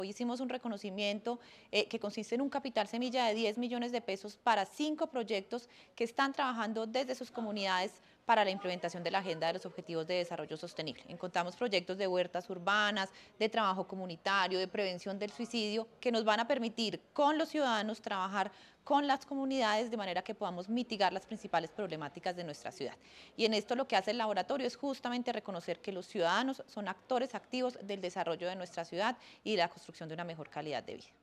Hoy hicimos un reconocimiento que consiste en un capital semilla de 10 millones de pesos para 5 proyectos que están trabajando desde sus comunidades para la implementación de la Agenda de los Objetivos de Desarrollo Sostenible. Encontramos proyectos de huertas urbanas, de trabajo comunitario, de prevención del suicidio, que nos van a permitir con los ciudadanos trabajar con las comunidades de manera que podamos mitigar las principales problemáticas de nuestra ciudad. Y en esto lo que hace el laboratorio es justamente reconocer que los ciudadanos son actores activos del desarrollo de nuestra ciudad y de la construcción de una mejor calidad de vida.